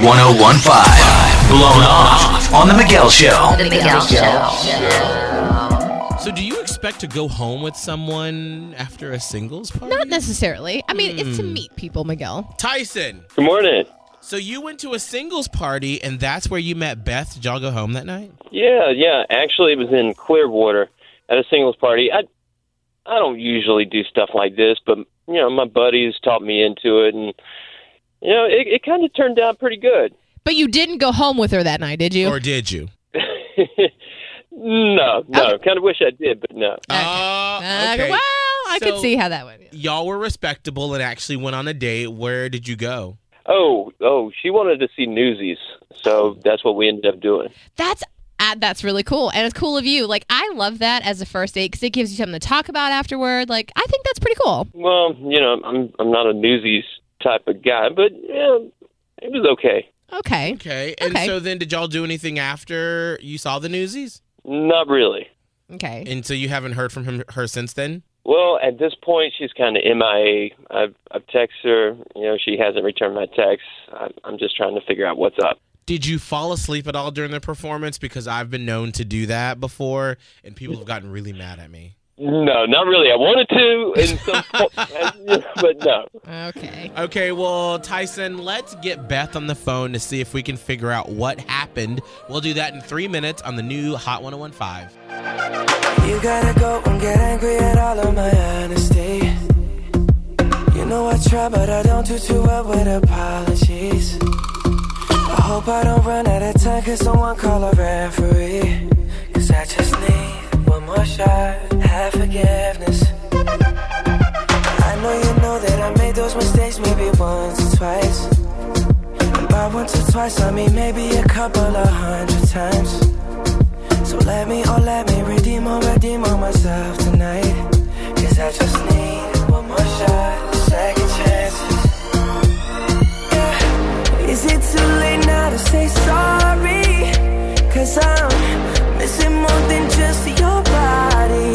1015. Blown Off on The Miguel Show. The Miguel Show. So do you expect to go home with someone after a singles party? Not necessarily. I mean, it's to meet people, Miguel. Tyson, Good morning. so you went to a singles party, and that's where you met Beth. Did y'all go home that night? Yeah. Actually, it was in Clearwater at a singles party. I don't usually do stuff like this, but my buddies taught me into it, and it kind of turned out pretty good. But you didn't go home with her that night, did you? Or did you? No. Okay. Kind of wish I did, but no. Okay. Well, I could So- see how that went. Y'all were respectable and actually went on a date. Where did you go? Oh, she wanted to see Newsies, so that's what we ended up doing. That's really cool, and it's cool of you. Like, I love that as a first date because it gives you something to talk about afterward. Like, I think that's pretty cool. Well, I'm not a Newsies type of guy, but it was okay. Okay. Okay. And Okay. so then did y'all do anything after you saw the Newsies? Not really. Okay. And so you haven't heard from her since then? Well, at this point, she's kind of MIA. I've texted her. She hasn't returned my text. I'm just trying to figure out what's up. Did you fall asleep at all during the performance? Because I've been known to do that before, and people have gotten really mad at me. No, not really. I wanted to, in some point, but no. Okay. Okay, well, Tyson, let's get Beth on the phone to see if we can figure out what happened. We'll do that in 3 minutes on the new Hot 1015. You gotta go and get angry at all of my honesty. You know I try, but I don't do too well with apologies. I hope I don't run out of time, cause someone call a referee. Cause I just need one more shot, have forgiveness. I know you know that I made those mistakes maybe once or twice. And by once or twice I mean maybe a couple of 100 times. So let me redeem on myself tonight. Cause I just need one more shot, second chances. Yeah. Is it too late now to say sorry? Cause I'm missing more than just your body.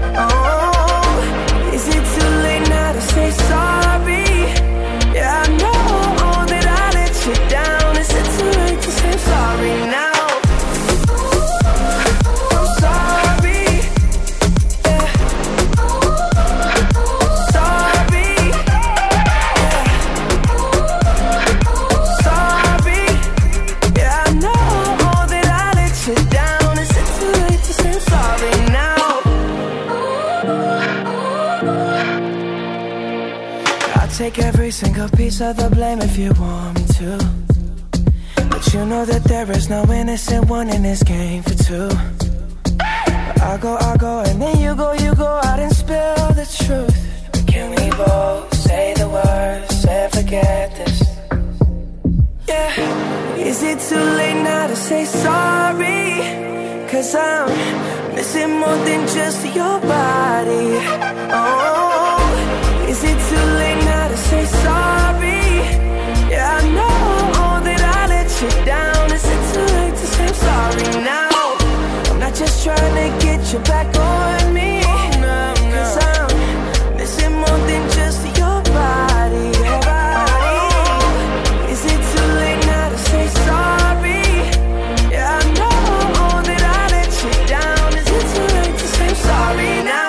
Oh, is it too late now to say sorry? Yeah, I know that I let you down. Is it too late to say sorry now? Take every single piece of the blame if you want me to. But you know that there is no innocent one in this game for two. But I'll go, and then you go out and spill the truth. But can we both say the words and forget this? Yeah. Is it too late now to say sorry? Cause I'm missing more than just your body. Oh, is it too late now to say sorry? Yeah, I know that I let you down. Is it too late to say I'm sorry now? I'm not just trying to get you back on me. Cause I'm missing more than just your body. Oh, is it too late now to say sorry? Yeah, I know that I let you down. Is it too late to say I'm sorry now?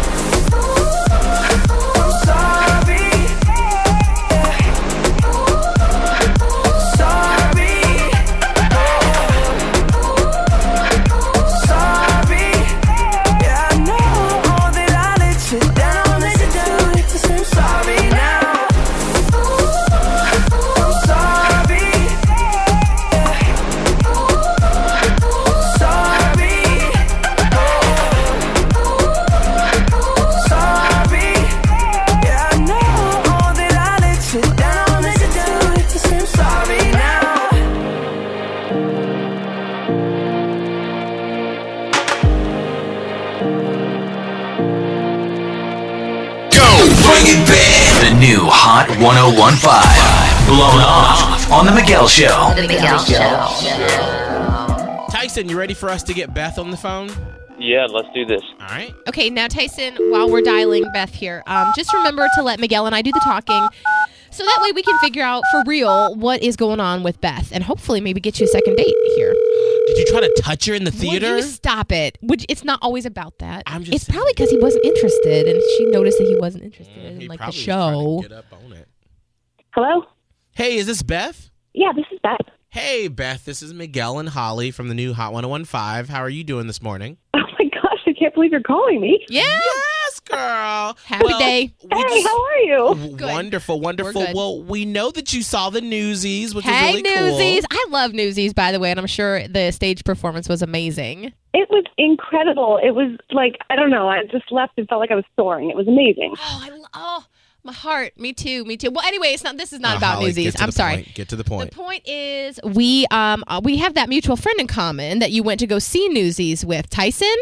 The new Hot 1015. Blown Off on The Miguel Show. The Miguel Show. Tyson, you ready for us to get Beth on the phone? Yeah, let's do this. All right. Okay, now Tyson, while we're dialing Beth here, just remember to let Miguel and I do the talking. So that way we can figure out for real what is going on with Beth and hopefully maybe get you a second date here. Did you try to touch her in the theater? Would you stop it? It's not always about that. It's probably because he wasn't interested and she noticed that he wasn't interested in like the probably was show. trying to get up on it. Hello? Hey, is this Beth? Yeah, this is Beth. Hey, Beth, this is Miguel and Holly from the new Hot 101.5. How are you doing this morning? Oh my gosh, I can't believe you're calling me. Yeah. Yes, girl. Happy day. Hey, how are you? Good. Wonderful, wonderful. We're good. Well, we know that you saw the Newsies, which is Hey, really cool. Newsies. I love Newsies, by the way, and I'm sure the stage performance was amazing. It was incredible. It was like, I don't know, I just left and felt like I was soaring. It was amazing. Oh, my heart. Me too. Well, anyway, this is not about Holly, Newsies. get to I'm the sorry. point. Get to the point. The point is we have that mutual friend in common that you went to go see Newsies with, Tyson.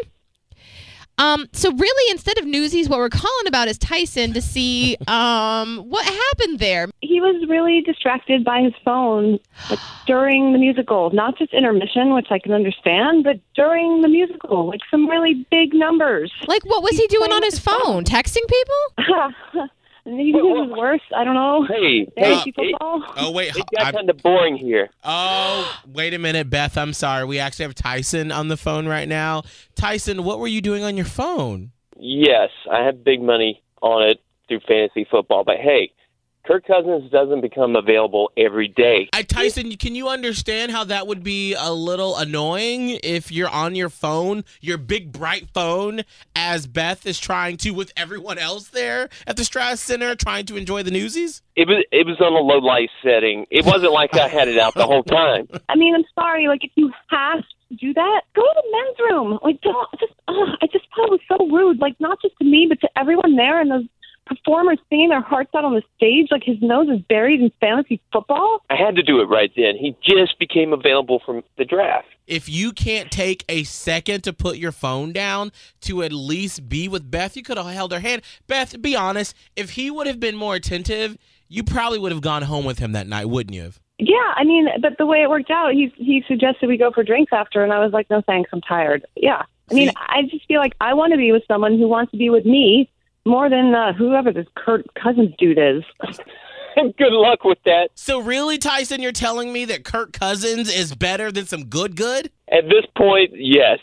So really, instead of Newsies, what we're calling about is Tyson to see what happened there. He was really distracted by his phone during the musical, not just intermission, which I can understand, but during the musical, like some really big numbers. Like, what was he doing on his phone? Texting people? Maybe it was worse. I don't know. Hey, Fantasy football. Oh, wait. it got kind of boring here. Oh, wait a minute, Beth. I'm sorry. We actually have Tyson on the phone right now. Tyson, what were you doing on your phone? Yes, I have big money on it through fantasy football, but hey, Kirk Cousins doesn't become available every day. Tyson, can you understand how that would be a little annoying if you're on your phone, your big bright phone, as Beth is trying to, with everyone else there at the Strass Center, trying to enjoy the Newsies? It was on a low light setting. It wasn't like I had it out the whole time. I mean, I'm sorry. Like, if you have to do that, go to the men's room. Like, don't just. I just thought it was so rude. Like, not just to me, but to everyone there and those performers singing their hearts out on the stage. Like, his nose is buried in fantasy football. I had to do it right then. He just became available from the draft. If you can't take a second to put your phone down to at least be with Beth, you could have held her hand. Beth, be honest, if he would have been more attentive, you probably would have gone home with him that night, wouldn't you have? Yeah, I mean, but the way it worked out, he suggested we go for drinks after, and I was like, no thanks, I'm tired. Yeah, I mean, I just feel like I want to be with someone who wants to be with me more than whoever this Kirk Cousins dude is. Good luck with that. So really, Tyson, you're telling me that Kirk Cousins is better than some good? At this point, yes.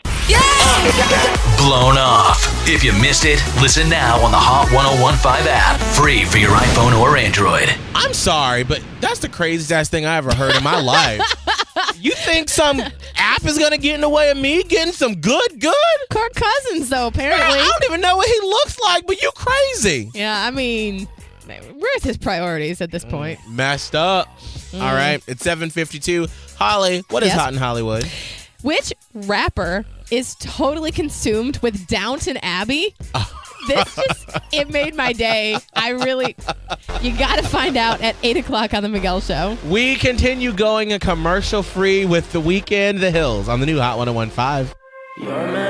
Blown off. If you missed it, listen now on the Hot 101.5 app. Free for your iPhone or Android. I'm sorry, but that's the craziest ass thing I ever heard in my life. You think some app is going to get in the way of me getting some good? Kirk Cousins, though, apparently. I don't even know what he looks like, but you crazy. Yeah, I mean, where's his priorities at this point? Messed up. All right, it's 7:52. Holly, what is Yes? hot in Hollywood? Which rapper is totally consumed with Downton Abbey? It made my day. You got to find out at 8 o'clock on The Miguel Show. We continue going a commercial free with The Weeknd, The Hills on the new Hot 101.5. You're